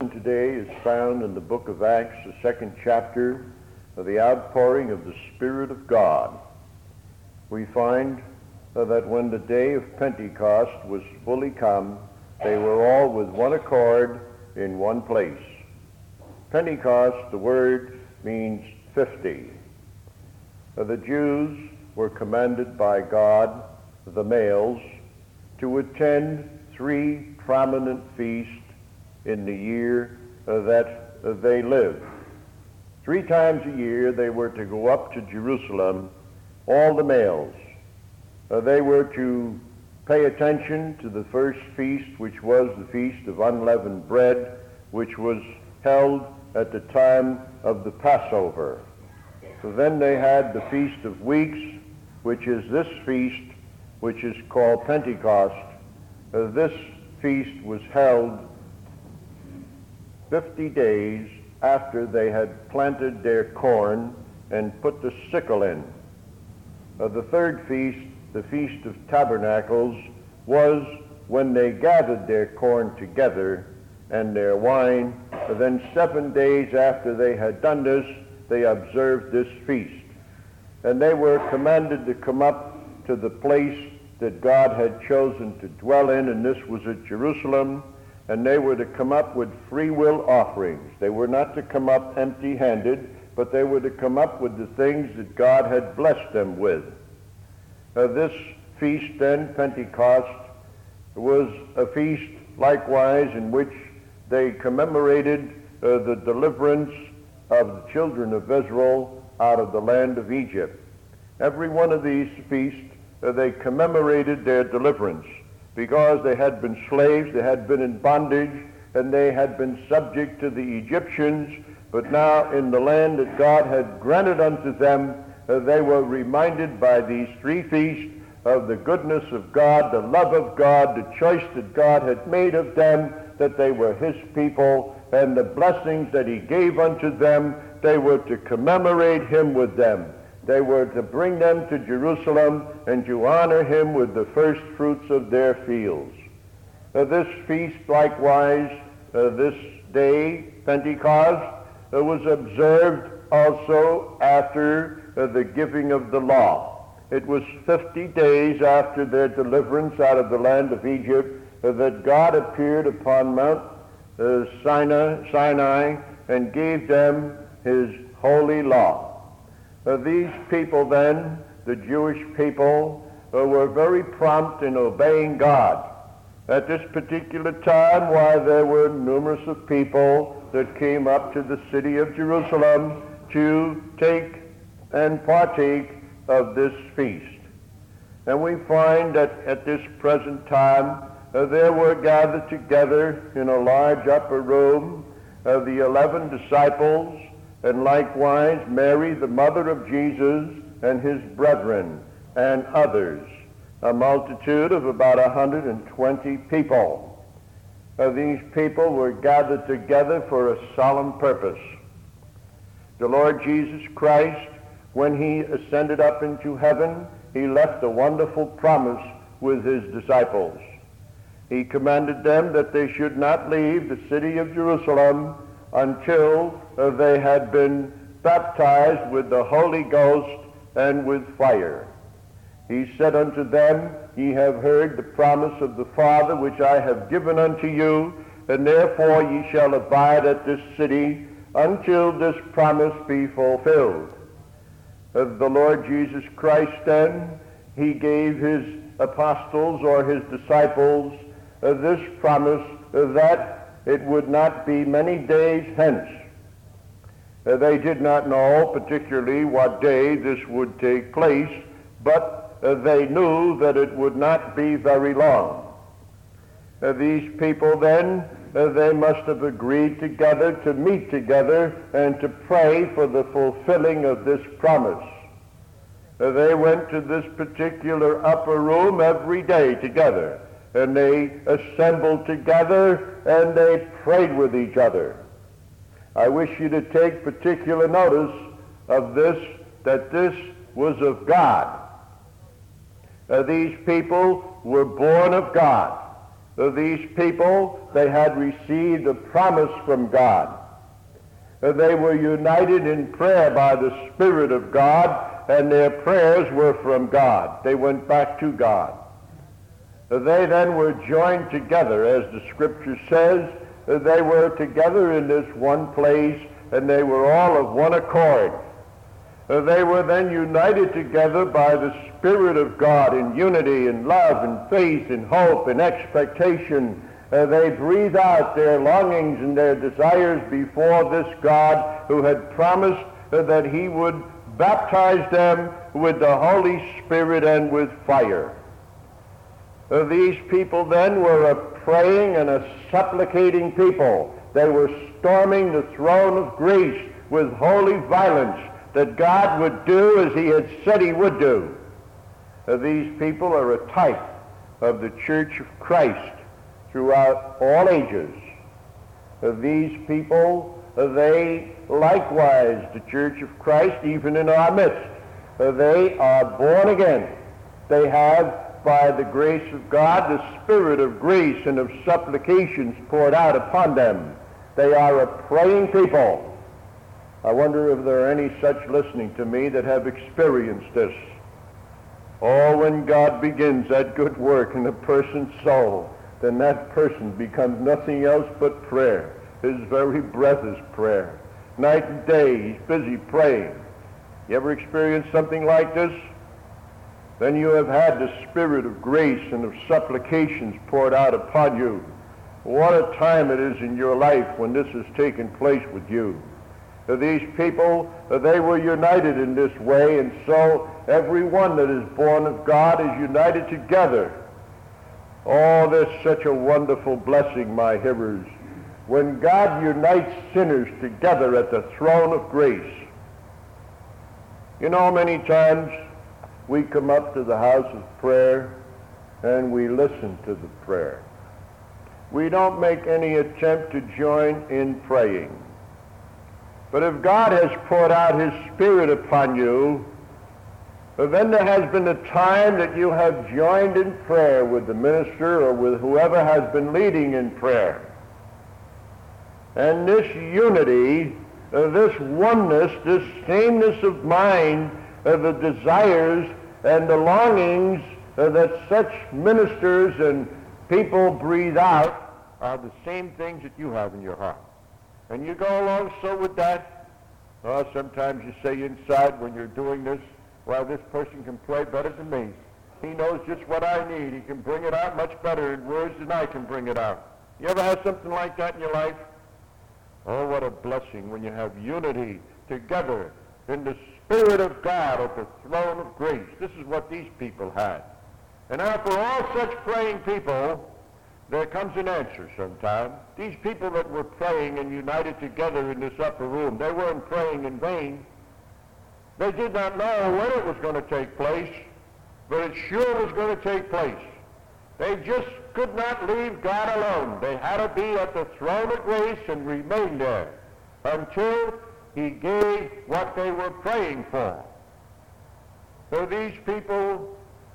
Today is found in the book of Acts, the second chapter of the outpouring of the Spirit of God. We find that when the day of Pentecost was fully come, they were all with one accord in one place. Pentecost, the word means 50. The Jews were commanded by God, the males, to attend 3 prominent feasts in the year that they lived. 3 times a year they were to go up to Jerusalem, all the males. They were to pay attention to the first feast, which was the Feast of Unleavened Bread, which was held at the time of the Passover. So then they had the Feast of Weeks, which is this feast, which is called Pentecost. This feast was held 50 days after they had planted their corn and put the sickle in. The third feast, the Feast of Tabernacles, was when they gathered their corn together and their wine. Then 7 days after they had done this, they observed this feast. And they were commanded to come up to the place that God had chosen to dwell in, and this was at Jerusalem. And they were to come up with free will offerings. They were not to come up empty-handed, but they were to come up with the things that God had blessed them with. This feast then, Pentecost, was a feast likewise in which they commemorated the deliverance of the children of Israel out of the land of Egypt. Every one of these feasts, they commemorated their deliverance, because they had been slaves, they had been in bondage, and they had been subject to the Egyptians. But now in the land that God had granted unto them, they were reminded by these 3 feasts of the goodness of God, the love of God, the choice that God had made of them, that they were his people, and the blessings that he gave unto them. They were to commemorate him with them. They were to bring them to Jerusalem and to honor him with the first fruits of their fields. This feast, likewise, this day, Pentecost, was observed also after the giving of the law. It was 50 days after their deliverance out of the land of Egypt that God appeared upon Mount Sinai and gave them his holy law. These people then, the Jewish people, were very prompt in obeying God. At this particular time, while there were numerous of people that came up to the city of Jerusalem to take and partake of this feast. And we find that at this present time, there were gathered together in a large upper room the 11 disciples, and likewise Mary, the mother of Jesus, and his brethren, and others, a multitude of about 120 people. These people were gathered together for a solemn purpose. The Lord Jesus Christ, when he ascended up into heaven, he left a wonderful promise with his disciples. He commanded them that they should not leave the city of Jerusalem until they had been baptized with the Holy Ghost and with fire. He said unto them, Ye have heard the promise of the Father, which I have given unto you, and therefore ye shall abide at this city until this promise be fulfilled. The Lord Jesus Christ then, he gave his apostles or his disciples this promise that it would not be many days hence. They did not know particularly what day this would take place, but they knew that it would not be very long. These people then, they must have agreed together to meet together and to pray for the fulfilling of this promise. They went to this particular upper room every day together, and they assembled together and they prayed with each other. I wish you to take particular notice of this, that this was of God. These people were born of God. These people, they had received a promise from God. They were united in prayer by the Spirit of God, and their prayers were from God. They went back to God. They then were joined together, as the Scripture says. They were together in this one place, and they were all of one accord. They were then united together by the Spirit of God in unity and love and faith and hope and expectation. They breathe out their longings and their desires before this God who had promised that he would baptize them with the Holy Spirit and with fire. These people then were a praying and a supplicating people. They were storming the throne of grace with holy violence, that God would do as he had said he would do. These people are a type of the Church of Christ throughout all ages. These people, they likewise, the Church of Christ, even in our midst, they are born again. They have, by the grace of God, the Spirit of grace and of supplications poured out upon them. They are a praying people. I wonder if there are any such listening to me that have experienced this. Oh, when God begins that good work in a person's soul, then that person becomes nothing else but prayer. His very breath is prayer. Night and day, he's busy praying. You ever experienced something like this? Then you have had the Spirit of grace and of supplications poured out upon you. What a time it is in your life when this has taken place with you. These people, they were united in this way, and so everyone that is born of God is united together. Oh, there's such a wonderful blessing, my hearers, when God unites sinners together at the throne of grace. You know, many times we come up to the house of prayer and we listen to the prayer. We don't make any attempt to join in praying. But if God has poured out his Spirit upon you, then there has been a time that you have joined in prayer with the minister or with whoever has been leading in prayer. And this unity, this oneness, this sameness of mind, the desires and the longings that such ministers and people breathe out are the same things that you have in your heart. And you go along so with that. Oh, sometimes you say inside when you're doing this, well, this person can pray better than me. He knows just what I need. He can bring it out much better in words than I can bring it out. You ever had something like that in your life? Oh, what a blessing when you have unity together in the Spirit of God at the throne of grace. This is what these people had. And now for all such praying people, there comes an answer sometime. These people that were praying and united together in this upper room, they weren't praying in vain. They did not know when it was going to take place, but it sure was going to take place. They just could not leave God alone. They had to be at the throne of grace and remain there until he gave what they were praying for. So these people,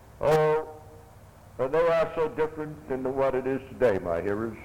they are so different than what it is today, my hearers.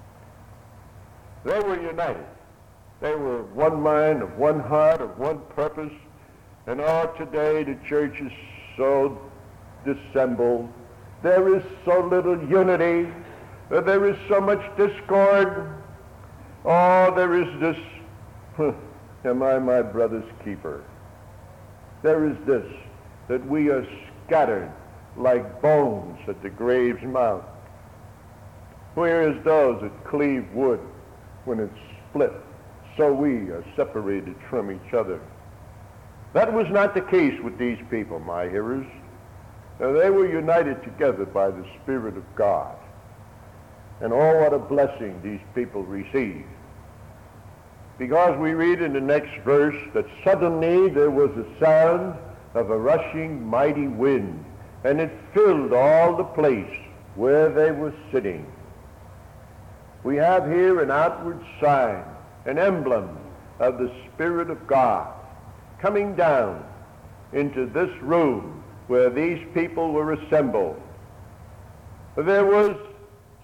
They were united. They were of one mind, of one heart, of one purpose. And today the church is so dissembled. There is so little unity. There is so much discord. Oh, there is this, am I my brother's keeper? There is this, that we are scattered like bones at the grave's mouth. Whereas those that cleave wood when it's split, so we are separated from each other. That was not the case with these people, my hearers. They were united together by the Spirit of God. And oh, what a blessing these people received. Because we read in the next verse that suddenly there was a sound of a rushing mighty wind, and it filled all the place where they were sitting. We have here an outward sign, an emblem of the Spirit of God coming down into this room where these people were assembled. There was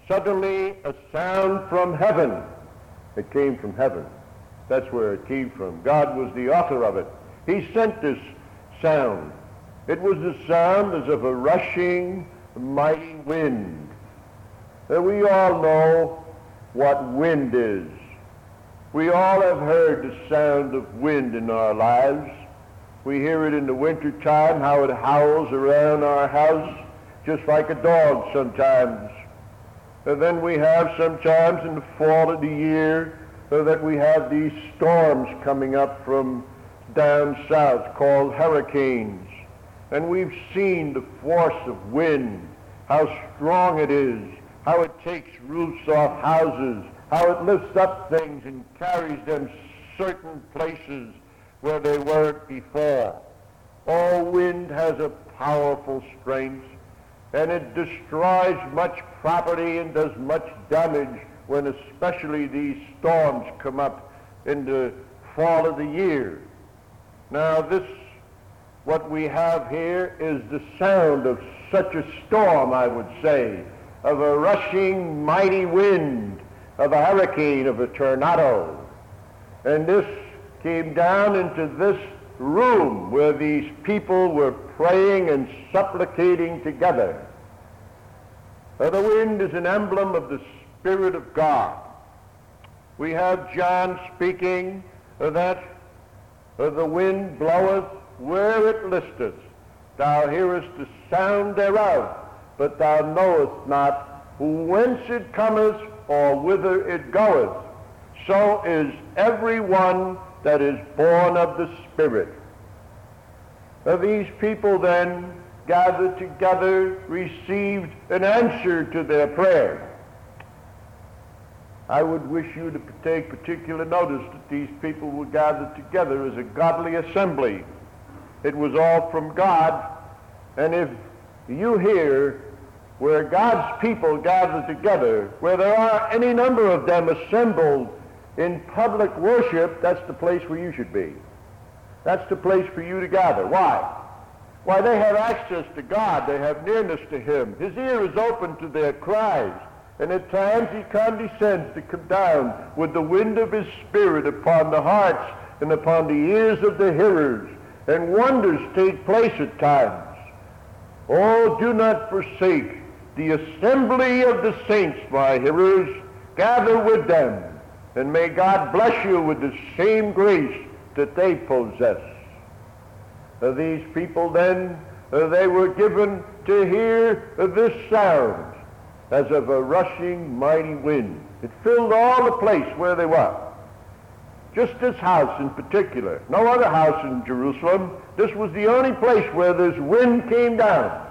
suddenly a sound from heaven. It came from heaven. That's where it came from. God was the author of it. He sent this sound. It was the sound as of a rushing, mighty wind. We all know what wind is. We all have heard the sound of wind in our lives. We hear it in the wintertime, how it howls around our house, just like a dog sometimes. And then we have sometimes in the fall of the year that we have these storms coming up from down south called hurricanes. And we've seen the force of wind, how strong it is, how it takes roofs off houses, how it lifts up things and carries them certain places where they weren't before. Oh, wind has a powerful strength, and it destroys much property and does much damage when especially these storms come up in the fall of the year. Now this, what we have here is the sound of such a storm, I would say, of a rushing mighty wind, of a hurricane, of a tornado. And this came down into this room where these people were praying and supplicating together. The wind is an emblem of the Spirit of God. We have John speaking that the wind bloweth where it listeth. Thou hearest the sound thereof, but thou knowest not whence it cometh or whither it goeth. So is every one that is born of the Spirit. These people then gathered together, received an answer to their prayer. I would wish you to take particular notice that these people were gathered together as a godly assembly. It was all from God, and if you hear where God's people gather together, where there are any number of them assembled in public worship, that's the place where you should be. That's the place for you to gather. Why? Why, they have access to God. They have nearness to Him. His ear is open to their cries. And at times He condescends to come down with the wind of His Spirit upon the hearts and upon the ears of the hearers. And wonders take place at times. Oh, do not forsake the assembly of the saints, my hearers. Gather with them. And may God bless you with the same grace that they possess. These people then, they were given to hear this sound as of a rushing mighty wind. It filled all the place where they were. Just this house in particular. No other house in Jerusalem. This was the only place where this wind came down.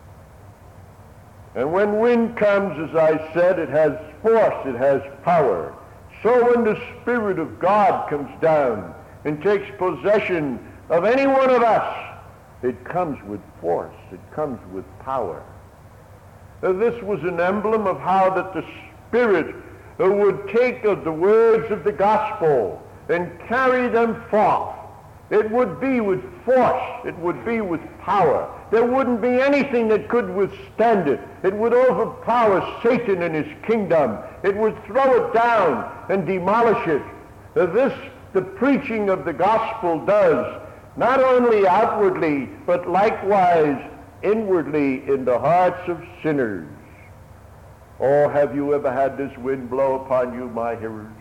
And when wind comes, as I said, it has force, it has power. So when the Spirit of God comes down and takes possession of any one of us, it comes with force, it comes with power. This was an emblem of how that the Spirit would take of the words of the gospel and carry them forth. It would be with force, it would be with power. There wouldn't be anything that could withstand it. It would overpower Satan and his kingdom. It would throw it down and demolish it. This, the preaching of the gospel does, not only outwardly, but likewise inwardly in the hearts of sinners. Oh, have you ever had this wind blow upon you, my hearers?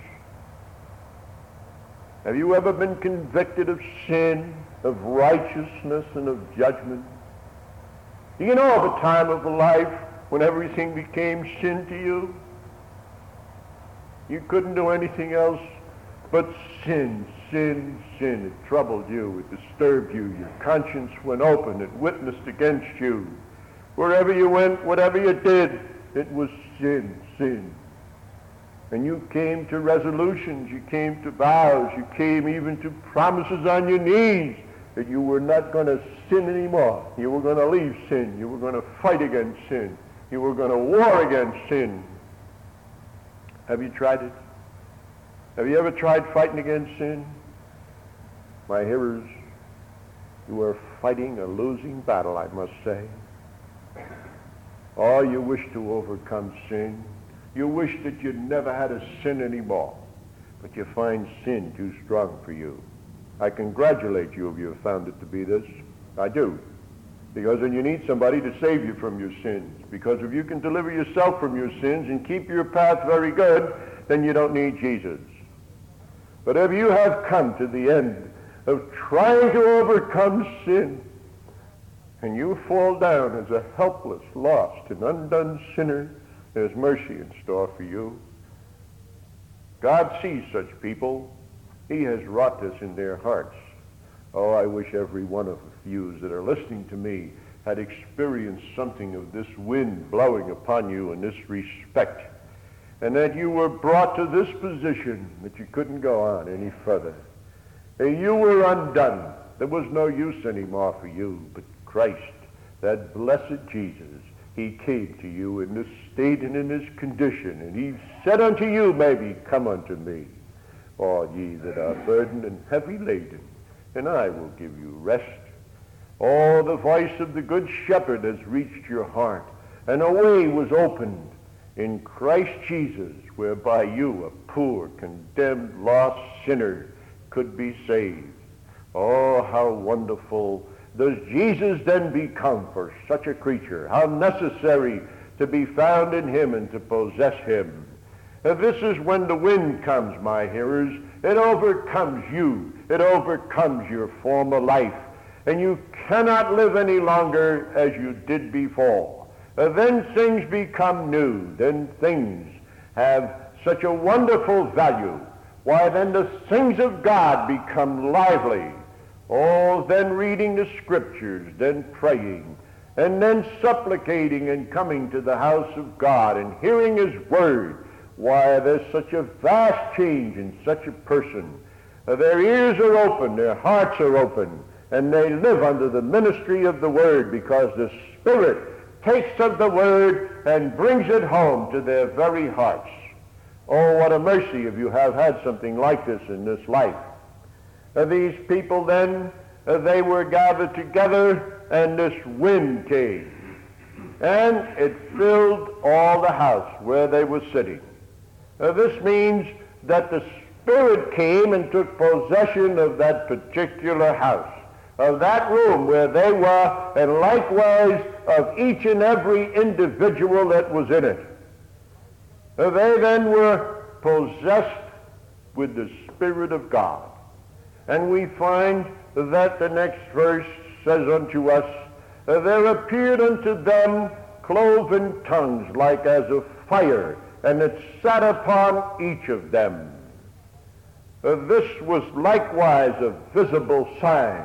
Have you ever been convicted of sin, of righteousness, and of judgment? Do you know of a time of life when everything became sin to you? You couldn't do anything else but sin, sin, sin. It troubled you, it disturbed you. Your conscience went open, it witnessed against you. Wherever you went, whatever you did, it was sin, sin. And you came to resolutions, you came to vows, you came even to promises on your knees that you were not going to sin anymore. You were going to leave sin. You were going to fight against sin. You were going to war against sin. Have you tried it? Have you ever tried fighting against sin? My hearers, you are fighting a losing battle, I must say. Oh, you wish to overcome sin. You wish that you never had to sin anymore, but you find sin too strong for you. I congratulate you if you have found it to be this. I do. Because then you need somebody to save you from your sins. Because if you can deliver yourself from your sins and keep your path very good, then you don't need Jesus. But if you have come to the end of trying to overcome sin, and you fall down as a helpless, lost, and undone sinner, there's mercy in store for you. God sees such people. He has wrought this in their hearts. Oh, I wish every one of you that are listening to me had experienced something of this wind blowing upon you in this respect, and that you were brought to this position that you couldn't go on any further. You were undone. There was no use anymore for you, but Christ, that blessed Jesus, he came to you in this state and in this condition, and he said unto you, maybe, come unto me, all ye that are burdened and heavy laden, and I will give you rest. Oh, the voice of the good shepherd has reached your heart, and a way was opened in Christ Jesus, whereby you, a poor, condemned, lost sinner, could be saved. Oh, how wonderful does Jesus then become for such a creature? How necessary to be found in him and to possess him. And this is when the wind comes, my hearers. It overcomes you. It overcomes your former life. And you cannot live any longer as you did before. Then things become new. Then things have such a wonderful value. Why, then the things of God become lively. Oh, then reading the scriptures, then praying, and then supplicating and coming to the house of God and hearing his word. Why, there's such a vast change in such a person. Their ears are open, their hearts are open, and they live under the ministry of the word, because the Spirit takes of the word and brings it home to their very hearts. Oh, what a mercy if you have had something like this in this life. These people then, they were gathered together, and this wind came, and it filled all the house where they were sitting. This means that the Spirit came and took possession of that particular house, of that room where they were, and likewise of each and every individual that was in it. They then were possessed with the Spirit of God. And we find that the next verse says unto us, there appeared unto them cloven tongues like as of fire, and it sat upon each of them. This was likewise a visible sign.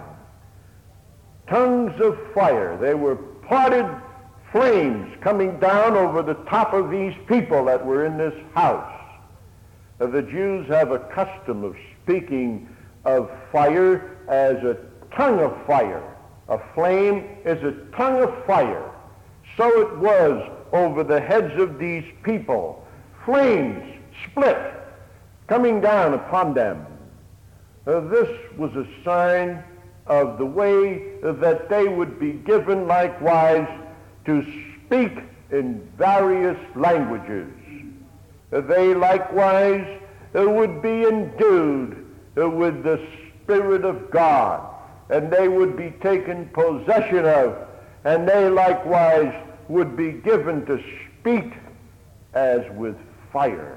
Tongues of fire. They were parted flames coming down over the top of these people that were in this house. The Jews have a custom of speaking of fire as a tongue of fire. A flame is a tongue of fire. So it was over the heads of these people. Flames split, coming down upon them. This was a sign of the way that they would be given likewise to speak in various languages. They likewise would be endued with the Spirit of God, and they would be taken possession of, and they likewise would be given to speak as with fire.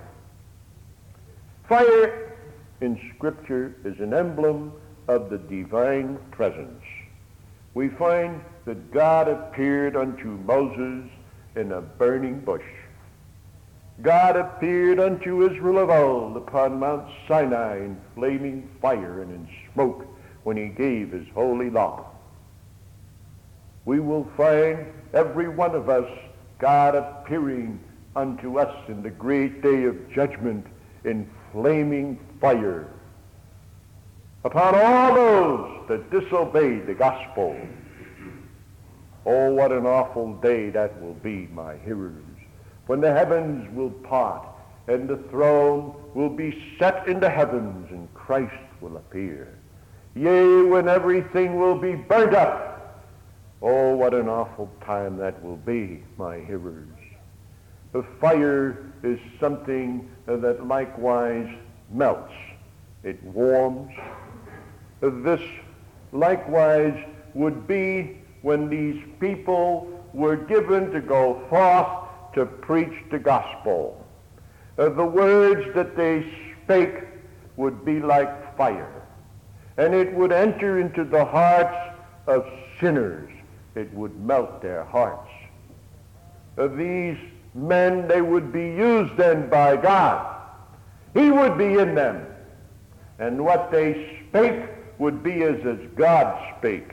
Fire in Scripture is an emblem of the divine presence. We find that God appeared unto Moses in a burning bush. God appeared unto Israel of old upon Mount Sinai in flaming fire and in smoke when he gave his holy law. We will find every one of us God appearing unto us in the great day of judgment in flaming fire upon all those that disobey the gospel. Oh, what an awful day that will be, my hearers, when the heavens will part and the throne will be set in the heavens and Christ will appear. Yea, when everything will be burnt up. Oh, what an awful time that will be, my hearers. The fire is something that likewise melts. It warms. This likewise would be when these people were given to go forth to preach the gospel. The words that they spake would be like fire, and it would enter into the hearts of sinners. It would melt their hearts. These men, they would be used then by God. He would be in them, and what they spake would be as God spake.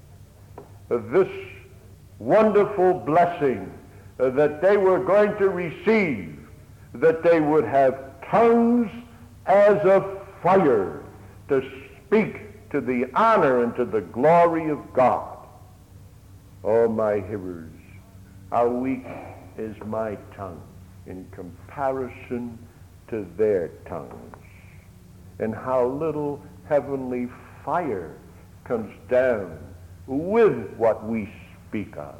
This wonderful blessing that they were going to receive, that they would have tongues as of fire to speak to the honor and to the glory of God. Oh, my hearers, how weak is my tongue in comparison to their tongues, and how little heavenly fire comes down with what we speak of.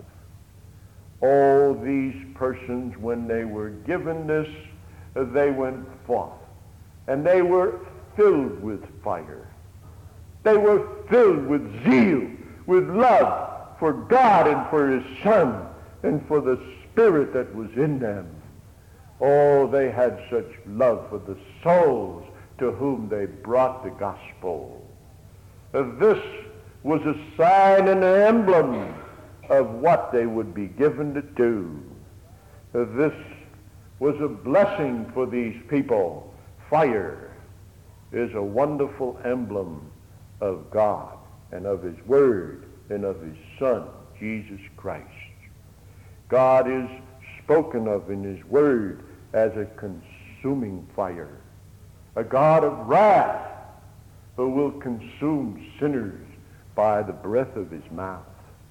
Oh, these persons, when they were given this, they went forth, and they were filled with fire. They were filled with zeal, with love for God and for his Son, and for the Spirit that was in them. Oh, they had such love for the souls to whom they brought the gospel. This was a sign and an emblem of what they would be given to do. This was a blessing for these people. Fire is a wonderful emblem of God and of his Word and of his Son, Jesus Christ. God is spoken of in his Word as a consuming fire, a God of wrath who will consume sinners by the breath of his mouth.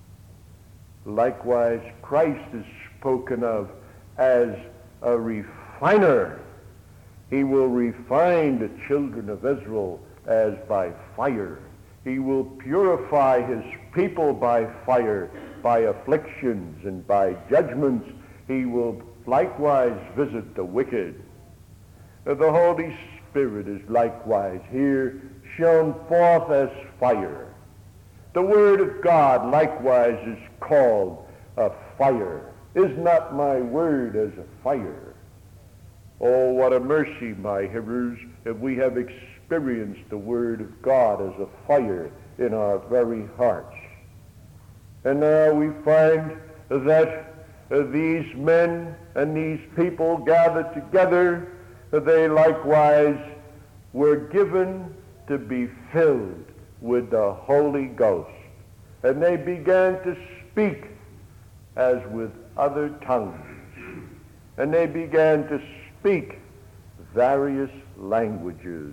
Likewise, Christ is spoken of as a refiner. He will refine the children of Israel as by fire. He will purify his people by fire, by afflictions and by judgments. He will likewise visit the wicked. The Holy Spirit is likewise here shown forth as fire. The Word of God likewise is called a fire. Is not my word as a fire? Oh, what a mercy, my hearers, if we have experienced the Word of God as a fire in our very hearts. And now we find that these men and these people gathered together, they likewise were given to be filled with the Holy Ghost. And they began to speak as with other tongues. And they began to speak various languages.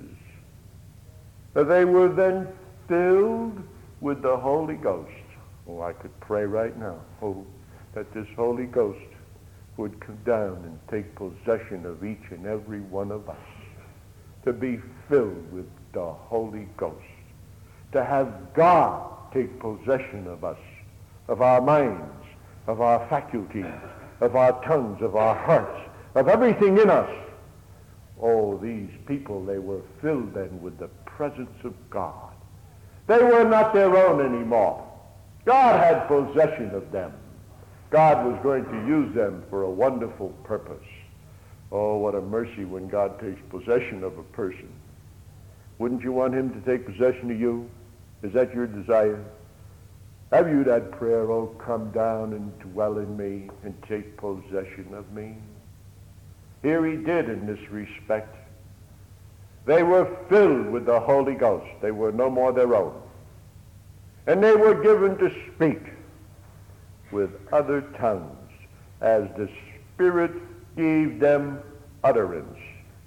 They were then filled with the Holy Ghost. Oh, I could pray right now, that this Holy Ghost would come down and take possession of each and every one of us, to be filled with the Holy Ghost, to have God take possession of us, of our minds, of our faculties, of our tongues, of our hearts, of everything in us. Oh, these people, they were filled then with the presence of God. They were not their own anymore. God had possession of them. God was going to use them for a wonderful purpose. Oh, what a mercy when God takes possession of a person. Wouldn't you want him to take possession of you? Is that your desire? Have you that prayer, oh, come down and dwell in me and take possession of me? Here he did in this respect. They were filled with the Holy Ghost. They were no more their own. And they were given to speak with other tongues as the Spirit gave them utterance.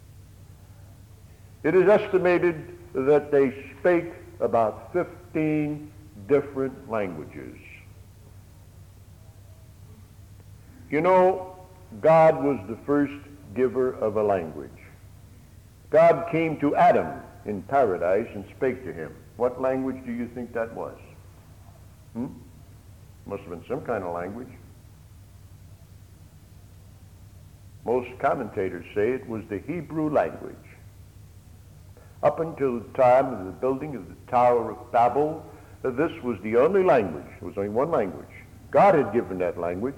It is estimated that they spake about 15 different languages. You know, God was the first giver of a language. God came to Adam in paradise and spake to him. What language do you think that was? Must have been some kind of language. Most commentators say it was the Hebrew language. Up until the time of the building of the Tower of Babel, this was the only language. It was only one language. God had given that language.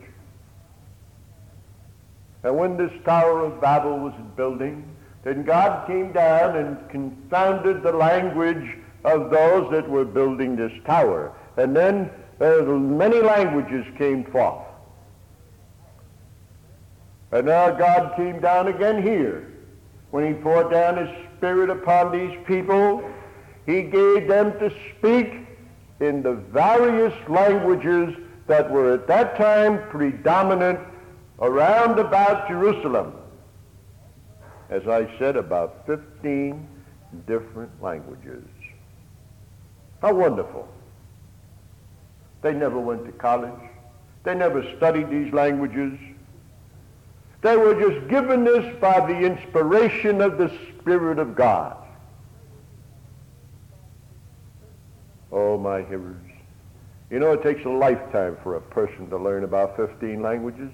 And when this Tower of Babel was in building, then God came down and confounded the language of those that were building this tower. And then many languages came forth. And now God came down again here. When he poured down his Spirit upon these people, he gave them to speak in the various languages that were at that time predominant around about Jerusalem. As I said, about 15 different languages. How wonderful. They never went to college. They never studied these languages. They were just given this by the inspiration of the Spirit of God. Oh, my hearers. You know, it takes a lifetime for a person to learn about 15 languages.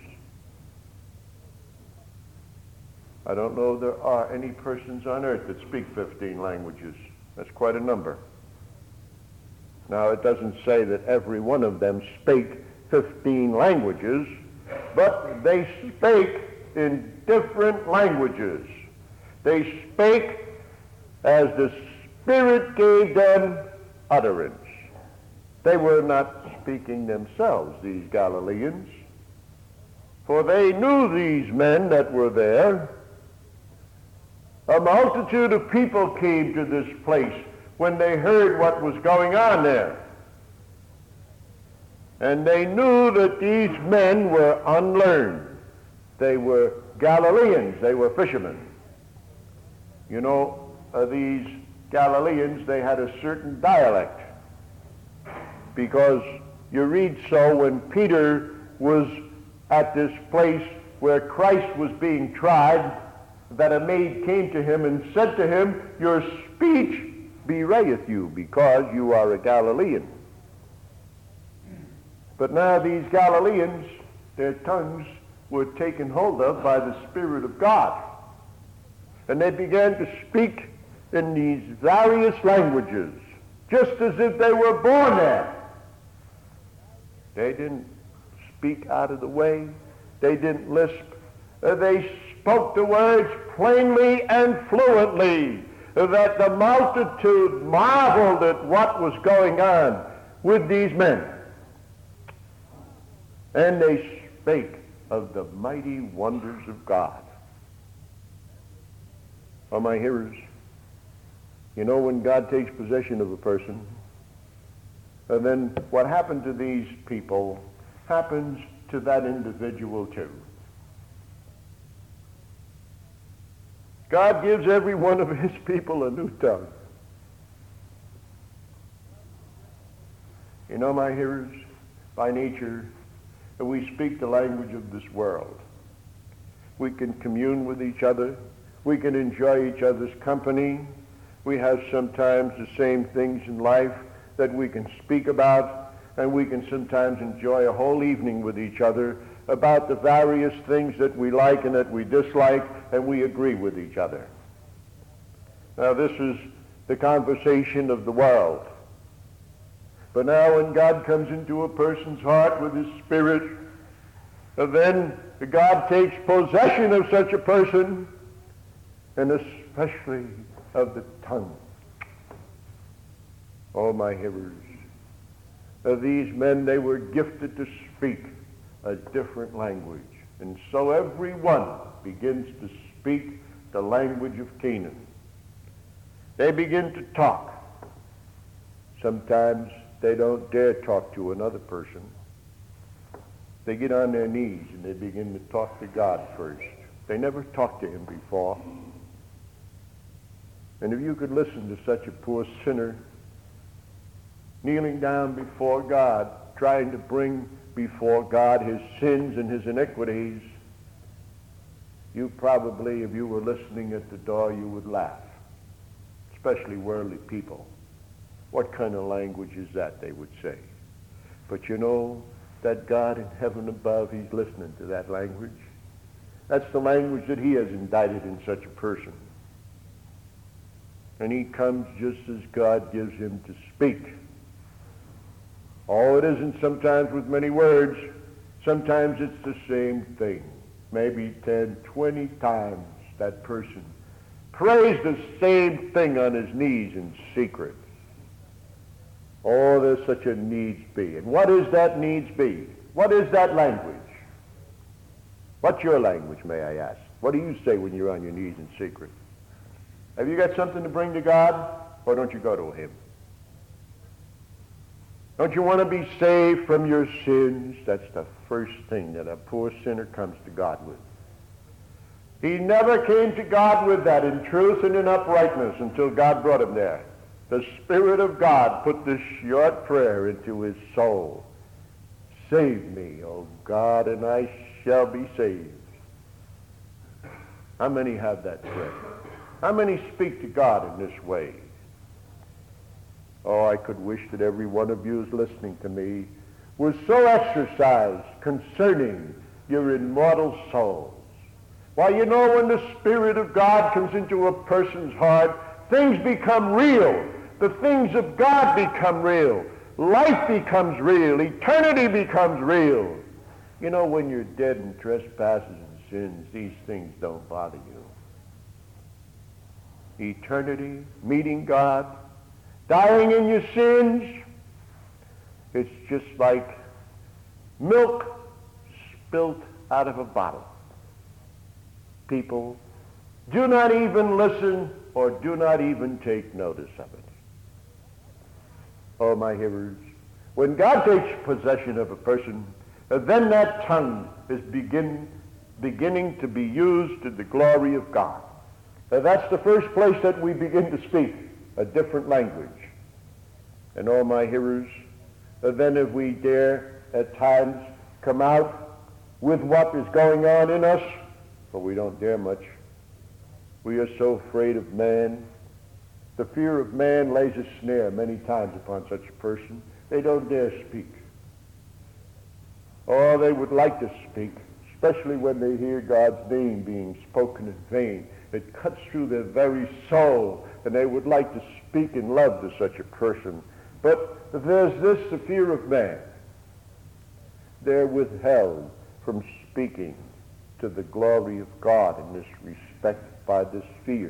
I don't know there are any persons on earth that speak 15 languages. That's quite a number. Now, it doesn't say that every one of them spake 15 languages, but they spake in different languages. They spake as the Spirit gave them utterance. They were not speaking themselves, these Galileans, for they knew these men that were there. A multitude of people came to this place when they heard what was going on there. And they knew that these men were unlearned. They were Galileans. They were fishermen. You know, these Galileans, they had a certain dialect. Because you read so when Peter was at this place where Christ was being tried, that a maid came to him and said to him, "Your speech bewrayeth you, because you are a Galilean." But now these Galileans, their tongues were taken hold of by the Spirit of God. And they began to speak in these various languages, just as if they were born there. They didn't speak out of the way. They didn't lisp. They spoke the words plainly and fluently, that the multitude marveled at what was going on with these men. And they spake of the mighty wonders of God. Oh, my hearers, you know, when God takes possession of a person, and then what happened to these people happens to that individual too. God gives every one of his people a new tongue. You know, my hearers, by nature, we speak the language of this world. We can commune with each other. We can enjoy each other's company. We have sometimes the same things in life that we can speak about, and we can sometimes enjoy a whole evening with each other about the various things that we like and that we dislike, and we agree with each other. Now, this is the conversation of the world. But now when God comes into a person's heart with his Spirit, then God takes possession of such a person, and especially of the tongue. Oh, my hearers, these men, they were gifted to speak a different language. And so every one begins to speak the language of Canaan. They begin to talk. Sometimes they don't dare talk to another person. They get on their knees and they begin to talk to God first. They never talked to him before. And if you could listen to such a poor sinner kneeling down before God, trying to bring before God his sins and his iniquities, you probably, if you were listening at the door, you would laugh, especially worldly people. What kind of language is that, they would say. But you know that God in heaven above, he's listening to that language. That's the language that he has indicted in such a person. And he comes just as God gives him to speak. Oh, it isn't sometimes with many words. Sometimes it's the same thing. Maybe 10, 20 times that person prays the same thing on his knees in secret. Oh, there's such a needs be. And what is that needs be? What is that language? What's your language, may I ask? What do you say when you're on your knees in secret? Have you got something to bring to God, or don't you go to him? Don't you want to be saved from your sins? That's the first thing that a poor sinner comes to God with. He never came to God with that in truth and in uprightness until God brought him there. The Spirit of God put this short prayer into his soul. Save me, O God, and I shall be saved. How many have that prayer? How many speak to God in this way? Oh, I could wish that every one of you who's listening to me was so exercised concerning your immortal souls. Why, you know, when the Spirit of God comes into a person's heart, things become real. The things of God become real. Life becomes real. Eternity becomes real. You know, when you're dead in trespasses and sins, these things don't bother you. Eternity, meeting God, dying in your sins, it's just like milk spilt out of a bottle. People do not even listen or do not even take notice of it. Oh, my hearers, when God takes possession of a person, then that tongue is beginning to be used to the glory of God. That's the first place that we begin to speak a different language. And all my hearers, then if we dare at times come out with what is going on in us, for we don't dare much. We are so afraid of man. The fear of man lays a snare many times upon such a person. They don't dare speak. Or they would like to speak, especially when they hear God's name being spoken in vain. It cuts through their very soul, and they would like to speak in love to such a person. But there's this, the fear of man. They're withheld from speaking to the glory of God in this respect by this fear.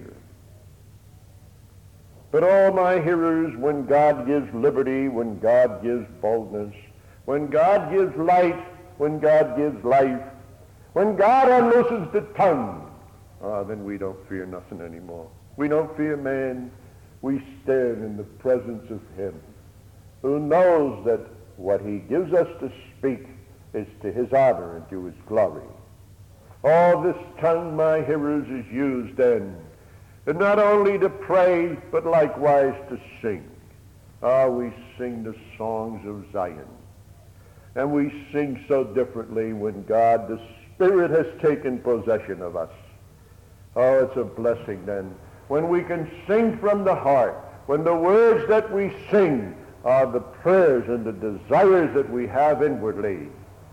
But all my hearers, when God gives liberty, when God gives boldness, when God gives light, when God gives life, when God unloosens the tongue, then we don't fear nothing anymore. We don't fear man. We stand in the presence of him who knows that what he gives us to speak is to his honor and to his glory. All this tongue, my hearers, is used then, and not only to pray, but likewise to sing. We sing the songs of Zion. And we sing so differently when God, the Spirit, has taken possession of us. Oh, it's a blessing then, when we can sing from the heart, when the words that we sing are the prayers and the desires that we have inwardly.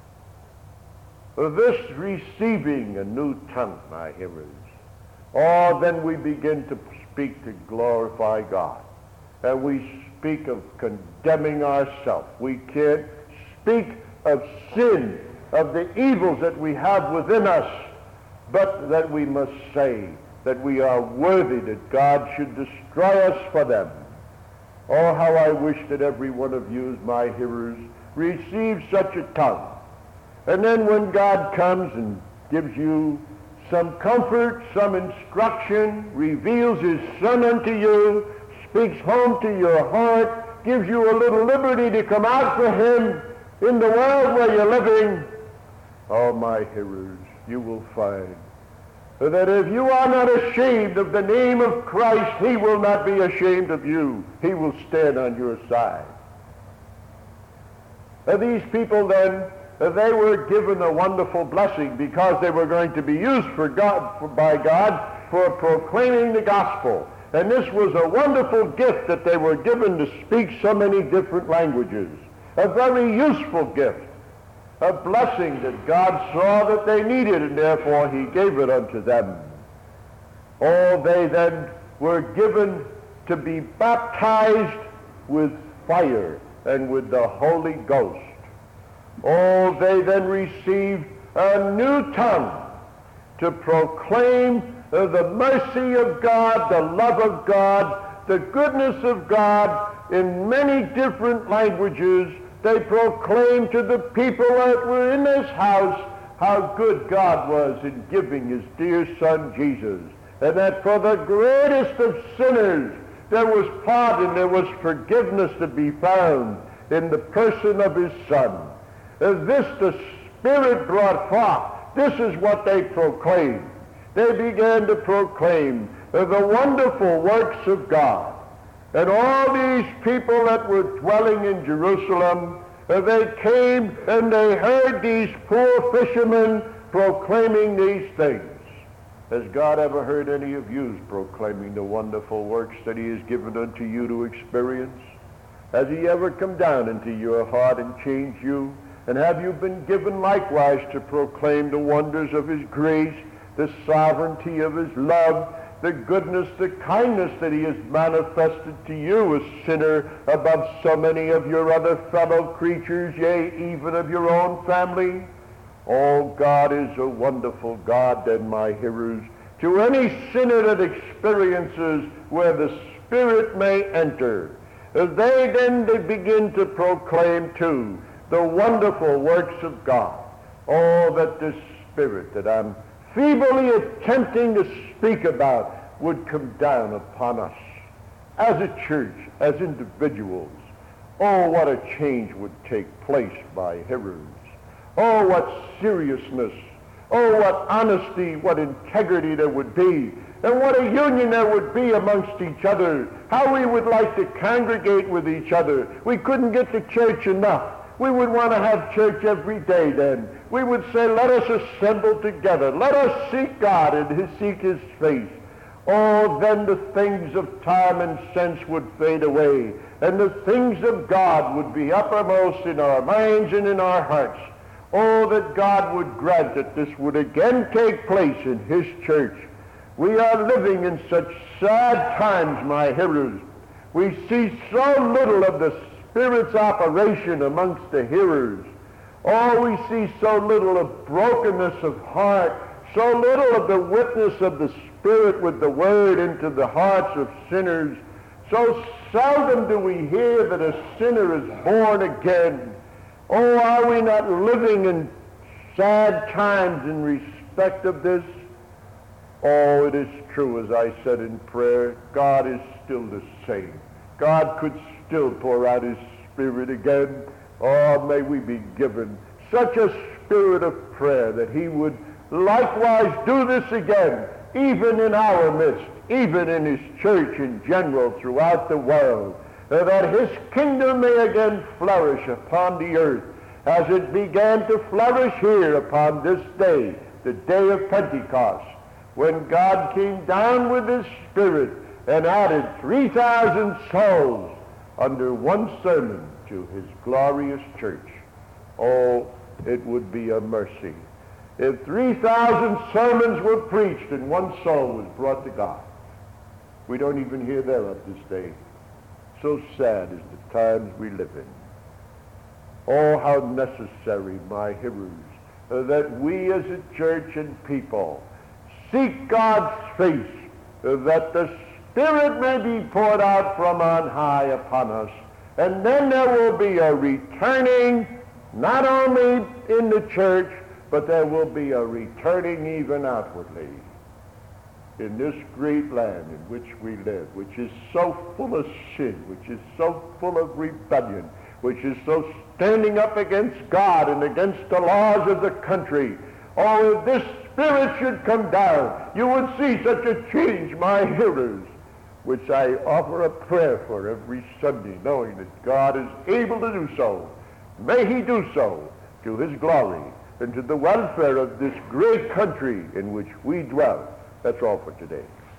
This receiving a new tongue, my hearers, then we begin to speak to glorify God. And we speak of condemning ourselves. We can't speak of sin, of the evils that we have within us, but that we must say that we are worthy that God should destroy us for them. Oh, how I wish that every one of you, my hearers, receive such a tongue. And then when God comes and gives you some comfort, some instruction, reveals his Son unto you, speaks home to your heart, gives you a little liberty to come out for him in the world where you're living, oh, my hearers, you will find that if you are not ashamed of the name of Christ, he will not be ashamed of you. He will stand on your side. These people then, they were given a wonderful blessing because they were going to be used by God for proclaiming the gospel. And this was a wonderful gift that they were given to speak so many different languages. A very useful gift. a blessing that God saw that they needed, and therefore he gave it unto them. Oh, they then were given to be baptized with fire and with the Holy Ghost. Oh, they then received a new tongue to proclaim the mercy of God, the love of God, the goodness of God in many different languages. They proclaimed to the people that were in this house how good God was in giving his dear Son Jesus, and that for the greatest of sinners there was pardon, there was forgiveness to be found in the person of his Son. This the Spirit brought forth. This is what they proclaimed. They began to proclaim the wonderful works of God. And all these people that were dwelling in Jerusalem, they came and they heard these poor fishermen proclaiming these things. Has God ever heard any of you proclaiming the wonderful works that he has given unto you to experience? Has he ever come down into your heart and changed you? And have you been given likewise to proclaim the wonders of his grace, the sovereignty of his love, the goodness, the kindness that he has manifested to you, a sinner above so many of your other fellow creatures, yea, even of your own family? Oh, God is a wonderful God, then, my hearers. To any sinner that experiences where the Spirit may enter, they begin to proclaim too the wonderful works of God. Oh, that the Spirit that I'm feebly attempting to speak about would come down upon us as a church, as individuals. Oh, what a change would take place, my hearers. Oh, what seriousness. Oh, what honesty, what integrity there would be. And what a union there would be amongst each other. How we would like to congregate with each other. We couldn't get to church enough. We would want to have church every day then. We would say, let us assemble together. Let us seek God and seek his face. Oh, then the things of time and sense would fade away. And the things of God would be uppermost in our minds and in our hearts. Oh, that God would grant that this would again take place in his church. We are living in such sad times, my hearers. We see so little of the Spirit's operation amongst the hearers. Oh, we see so little of brokenness of heart, so little of the witness of the Spirit with the Word into the hearts of sinners. So seldom do we hear that a sinner is born again. Oh, are we not living in sad times in respect of this? Oh, it is true, as I said in prayer, God is still the same. God could still pour out his Spirit again. Oh, may we be given such a spirit of prayer that he would likewise do this again, even in our midst, even in his church in general throughout the world, that his kingdom may again flourish upon the earth as it began to flourish here upon this day, the day of Pentecost, when God came down with his Spirit and added 3,000 souls under one sermon to his glorious church. Oh, it would be a mercy if 3,000 sermons were preached and one soul was brought to God. We don't even hear thereof this day. So sad is the times we live in. Oh, how necessary, my hearers, that we as a church and people seek God's face, that the Spirit may be poured out from on high upon us. And then there will be a returning, not only in the church, but there will be a returning even outwardly in this great land in which we live, which is so full of sin, which is so full of rebellion, which is so standing up against God and against the laws of the country. Oh, if this Spirit should come down, you would see such a change, my hearers, which I offer a prayer for every Sunday, knowing that God is able to do so. May he do so to his glory and to the welfare of this great country in which we dwell. That's all for today.